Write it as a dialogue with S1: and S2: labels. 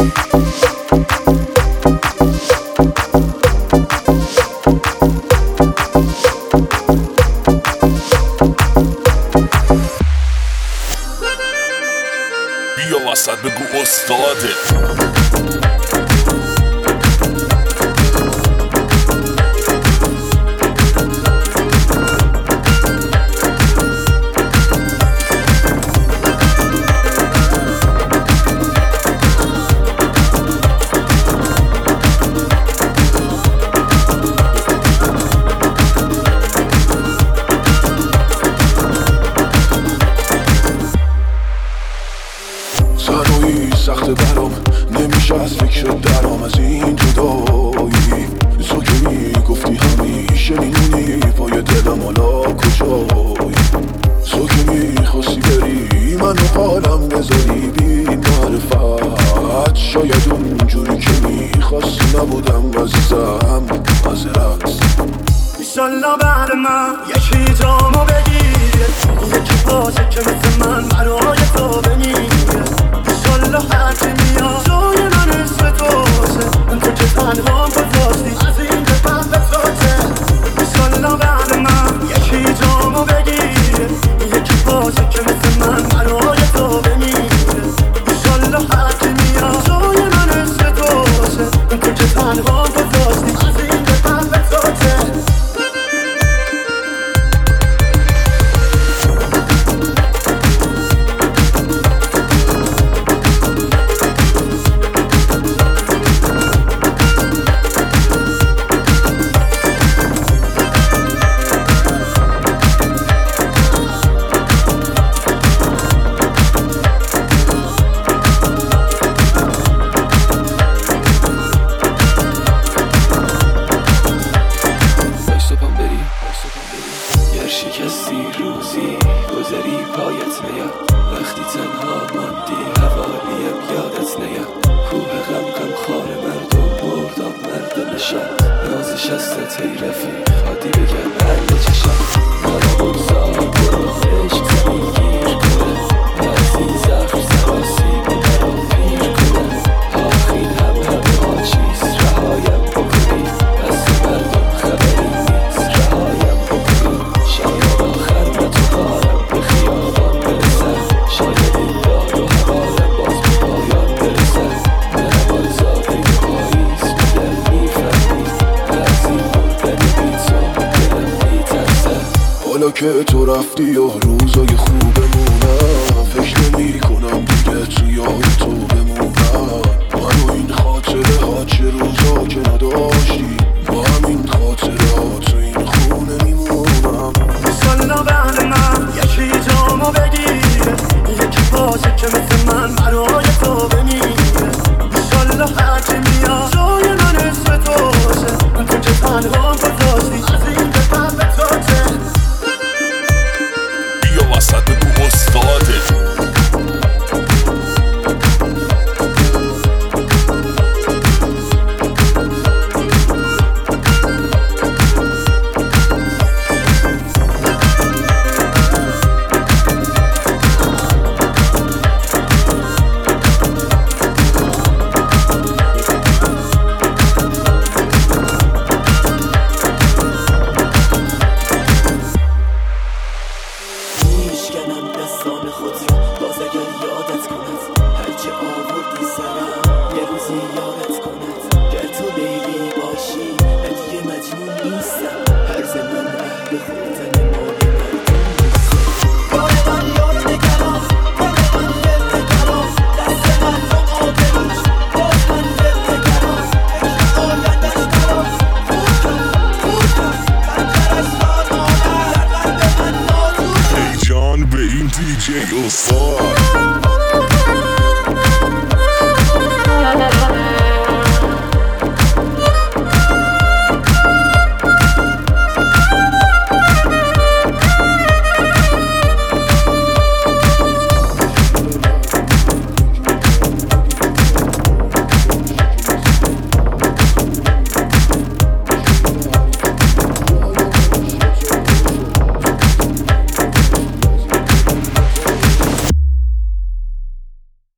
S1: بیا وسط بگو استاده.
S2: سخت برام نمیشه از فکر درام از این جدایی. تو که میگفتی همیشه میمونی پای دلم، حالا کجایی؟ تو که میخواستی بری منو حالم بذاری بی معرفت، شاید اونجوری که میخواستی نبودم عزیزم، معذرت.
S3: ایشالله بعد من یکی جامو بگیره، یکی باشه که مثل من برای تو بمیره. ایشالله هرچی میاد جای من اسم توشه، اون تو که تنها گذاشتی از این به قلب توشه. ایشالله بعد من یکی جامو بگیره، یکی باشه که مثل من برای تو بمیره. ایشالله هرچی میاد جای من اسم توشه، اون تو که تنها گذاشتی از این به قلب توشه.
S4: شکستی روزی گذری پایت نیاد، وقتی تنها ماندی حوالیم یادت نیاد. کوه غم خار مردم بردم مرد نشان، نازش هستت ای رفیق عادی بگم بله چشم. مالا بگذار برو عشق زمین گیر کنه، از این زخم سراسی برو پیر کنه. آخین همه چیز رهایم بکنی، دست مردم خبری نیست رهایم بکنی. شاید آخر من تو کارم به خیابان برسم، شاید این دار و حوالم باز به پایان برسم. مهربان زاده پاییز به دل میفهمی، از این بردن بی تو دلم میترسم.
S2: حالا که تو رفتی و روزای خوبمونم، فکر نمی کنم دیگه تو یاد تو بمونم. من و این خاطره ها چه روزا که نداشتی، با همین خاطره ها تو این خونه میمونم.
S3: ایشالله بعد من یکی جامو بگیره، یکی باشه که مثل من برای تو بمیره. ایشالله هرچی میاد جای من اسم توشه، اون تو که تنها گذاشتی از این به قلب توشه.
S1: بیا وسط بگو استاده.